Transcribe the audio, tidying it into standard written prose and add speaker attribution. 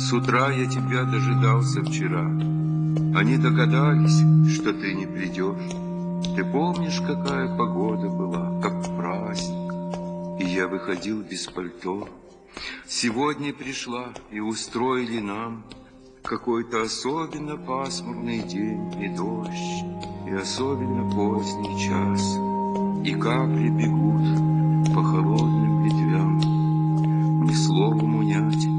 Speaker 1: С утра я тебя дожидался вчера. Они догадались, что ты не придешь. Ты помнишь, какая погода была, как праздник, и я выходил без пальто. Сегодня пришла и устроили нам какой-то особенно пасмурный день и дождь, и особенно поздний час, и капли бегут по холодным ветвям, ни словом унять